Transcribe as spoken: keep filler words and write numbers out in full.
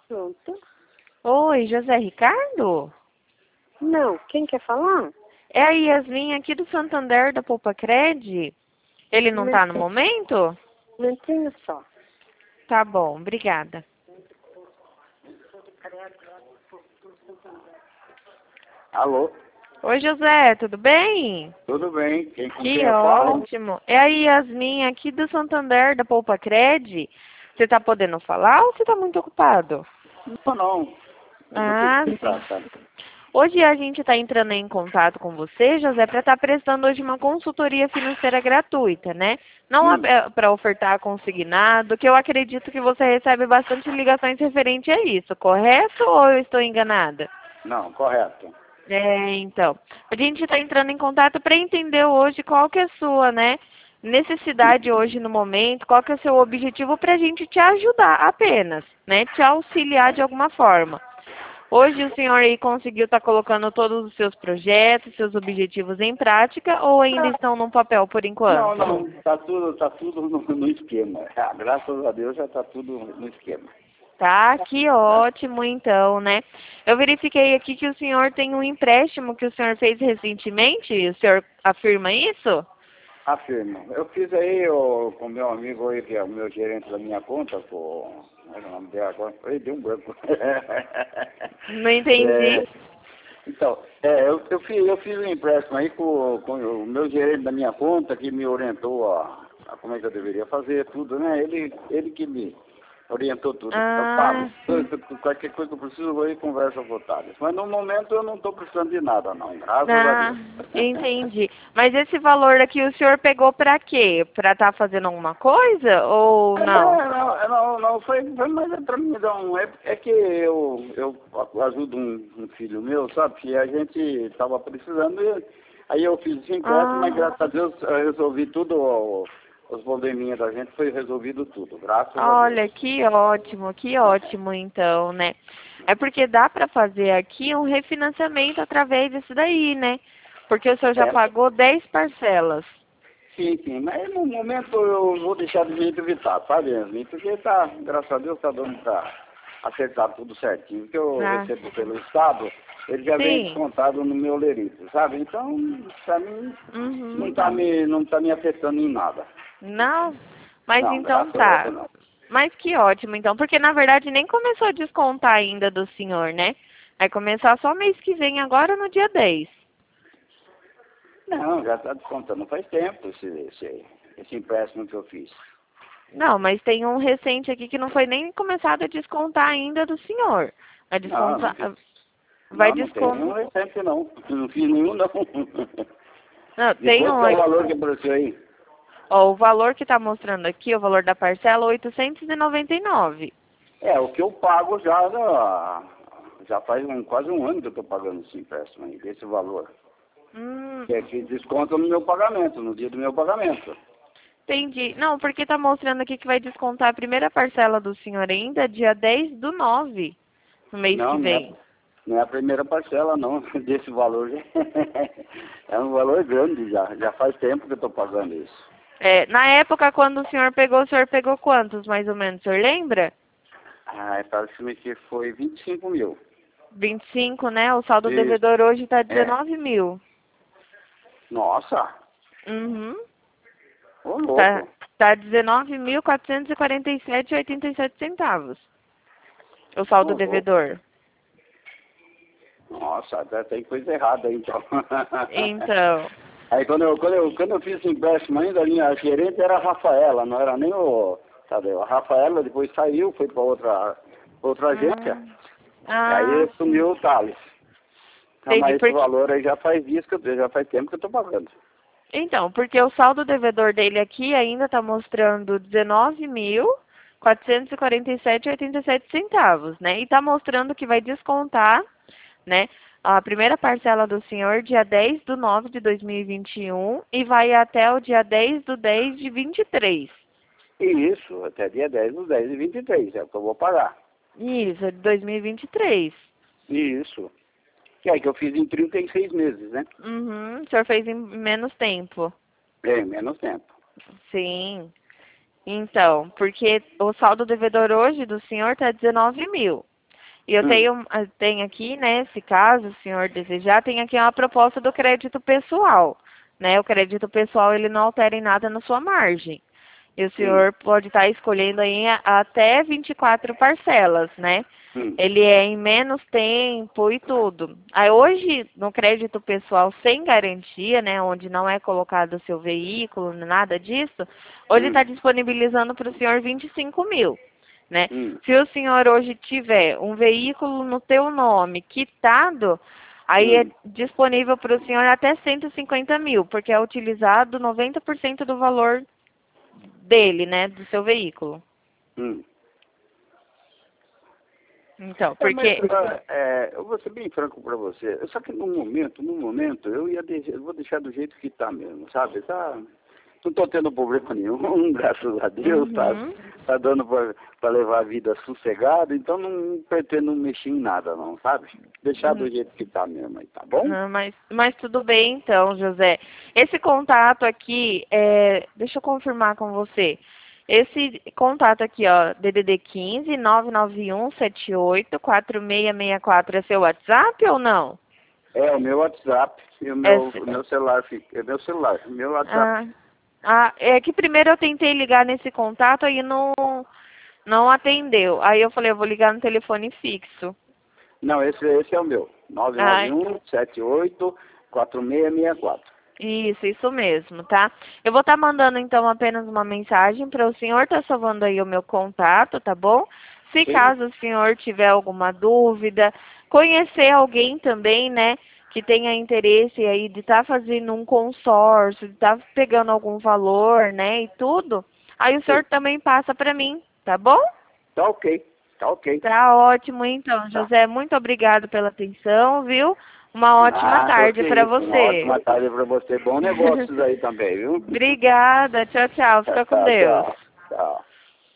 Pronto. Oi, José Ricardo? Não, quem quer falar? É a Yasmin aqui do Santander da Poupa Cred. Ele não tá no momento? Um momentinho só. Tá bom, obrigada. Alô? Oi, José, tudo bem? Tudo bem? Quem, com quem Que eu falo? ótimo. É a Yasmin aqui do Santander da Poupa Cred. Você tá podendo falar ou você tá muito ocupado? Não, não. Ah, Eu tô sim. Hoje a gente está entrando em contato com você, José, para estar prestando hoje uma consultoria financeira gratuita, né? Não Hum. para ofertar consignado, que eu acredito que você recebe bastante ligações referente a isso, correto ou eu estou enganada? Não, correto. É, então. A gente está entrando em contato para entender hoje qual que é a sua, né, necessidade hoje no momento, qual que é o seu objetivo para a gente te ajudar apenas, né? Te auxiliar de alguma forma. Hoje o senhor aí conseguiu estar colocando todos os seus projetos, seus objetivos em prática ou ainda estão no papel por Não, enquanto? não. Tá tudo, tá tudo no, no esquema. Ah, graças a Deus já tá tudo no esquema. Tá, que ótimo então, né? Eu verifiquei aqui que o senhor tem um empréstimo que o senhor fez recentemente, o senhor afirma isso? Afirmo. Eu fiz aí o, com meu amigo aí, que é o meu gerente da minha conta, com. Como é que é o nome dele agora? Oi, deu um branco. Não entendi. É, então, é, eu, eu, fiz, eu fiz um empréstimo aí com, com o meu gerente da minha conta, que me orientou a, a como é que eu deveria fazer tudo, né? Ele, ele que me orientou tudo. Eu Ah, pago. Eu- qualquer coisa que eu preciso, eu vou e converso com o Thales. Mas no momento eu não estou precisando de nada, não. Graças a ah, Deus. entendi. Mas esse valor aqui o senhor pegou pra quê? Pra estar fazendo alguma coisa ou É, não? não, não, não, foi, foi mais é pra mim dar um. É, é que eu, eu ajudo um, um filho meu, sabe? Que a gente estava precisando. E, aí eu fiz esse empréstimo, mas Ah. graças a Deus eu resolvi tudo. o- Os probleminhas da gente foi resolvido tudo, graças a Deus. Olha, que ótimo, que ótimo então, né? É porque dá para fazer aqui um refinanciamento através disso daí, né? Porque o senhor já É, pagou dez parcelas. sim, sim, mas no momento eu vou deixar de me evitar, sabe, Yasmin? Porque tá, graças a Deus, tá dando pra acertar tudo certinho. O que eu Ah, recebo pelo Estado, ele já vem sim. descontado no meu lerito, sabe? Então, pra mim, não Uhum. tá me, não tá me afetando em nada. Não? Mas Não, então graças a tá. Deus não. Mas que ótimo, então, porque na verdade nem começou a descontar ainda do senhor, né? Vai começar só mês que vem, agora no dia dez. Não, já tá descontando faz tempo esse, esse, esse empréstimo que eu fiz. Não, mas tem um recente aqui que não foi nem começado a descontar ainda do senhor. Vai Não, não descontar. fiz. Vai Não, não tem descontar. nenhum recente não. Não fiz nenhum não. Não, E tem quanto um que é o aqui. valor que apareceu aí? Ó, o valor que está mostrando aqui, o valor da parcela, oitocentos e noventa e nove. É, o que eu pago já, já já faz um, quase um ano que eu estou pagando esse empréstimo aí, esse valor. Hum, Que é que desconta no meu pagamento, no dia do meu pagamento. entendi. Não, porque está mostrando aqui que vai descontar a primeira parcela do senhor ainda dia dez do nove, no mês que Não, não é, vem. não é a primeira parcela não, desse valor. Já. É um valor grande já, já faz tempo que eu estou pagando isso. É, na época, quando o senhor pegou, o senhor pegou quantos, mais ou menos? O senhor lembra? Ah, parece-me que foi vinte e cinco mil. vinte e cinco, né? O saldo Isso, devedor hoje está é. dezenove mil. Nossa, Uhum. ô Tá, louco. tá dezenove mil quatrocentos e quarenta e sete e oitenta e sete centavos. O Ô saldo louco. devedor. Nossa, até tem coisa errada aí, então. Então. Aí quando eu, quando eu, quando eu fiz esse empréstimo ainda, a minha gerente era a Rafaela, não era nem o. Sabe, a Rafaela depois saiu, foi para outra, outra agência, Hum. aí Ah, sim. assumiu o Thales. Ah, Entendi. mas esse Porque, valor aí já faz dias que eu, já faz tempo que eu estou pagando. então, porque o saldo devedor dele aqui ainda está mostrando dezenove mil quatrocentos e quarenta e sete e oitenta e sete centavos, né? E está mostrando que vai descontar, né? A primeira parcela do senhor dia dez do nove de dois mil e vinte e um e vai até o dia dez do dez de vinte e três. E isso, até dia dez do dez de vinte e três, é o que eu vou pagar. Isso, é de dois mil e vinte e três. E isso. Que é que eu fiz em trinta e seis meses, né? Uhum, o senhor fez em menos tempo. É, menos tempo. Sim. Então, porque o saldo devedor hoje do senhor está dezenove mil. E eu Hum. tenho, eu tenho aqui, né, se caso o senhor desejar, tem aqui uma proposta do crédito pessoal, né? O crédito pessoal, ele não altera em nada na sua margem. E o senhor pode estar escolhendo aí a- até vinte e quatro parcelas, né? Hum. Ele é em menos tempo e tudo. Aí hoje, no crédito pessoal sem garantia, né, onde não é colocado o seu veículo, nada disso, hoje Hum. está disponibilizando para o senhor vinte e cinco mil, né? Hum. Se o senhor hoje tiver um veículo no teu nome quitado, aí Hum. é disponível para o senhor até cento e cinquenta mil, porque é utilizado noventa por cento do valor dele, né, do seu veículo. Hum. Então, É, porque... mas, ah, é, eu vou ser bem franco para você. Só que no momento, no momento, eu ia deixar, eu vou deixar do jeito que tá mesmo, sabe? Tá, não tô tendo problema nenhum, graças a Deus, tá, Uhum. tá dando para levar a vida sossegada, então não pretendo mexer em nada não, sabe? Deixar do Uhum. jeito que tá mesmo aí, tá bom? Não, mas, mas tudo bem então, José. Esse contato aqui, é, deixa eu confirmar com você. Esse contato aqui, ó, D D D quinze, nove nove um, sete oito, quatro seis seis quatro, é seu WhatsApp ou não? É o meu WhatsApp e o meu, É, o meu celular, fica- é meu celular, meu WhatsApp. ah, ah, é que primeiro eu tentei ligar nesse contato aí não, não atendeu. Aí eu falei, eu vou ligar no telefone fixo. Não, esse, esse é o meu, nove nove um, sete oito, quatro seis seis quatro. Isso, isso mesmo, tá? Eu vou estar mandando então apenas uma mensagem para o senhor estar salvando aí o meu contato, tá bom? Se Sim. caso o senhor tiver alguma dúvida, conhecer alguém também, né, que tenha interesse aí de estar fazendo um consórcio, de estar pegando algum valor, né, e tudo, aí o senhor Sim. também passa para mim, tá bom? Tá ok, tá ok. Tá ótimo então, Tá. José, muito obrigado pela atenção, viu? Uma ótima Ah, tarde ok. para Uma você. ótima tarde para você. Bons negócios aí também, viu? Obrigada. Tchau, tchau. Fica com Tchau, Deus. tchau.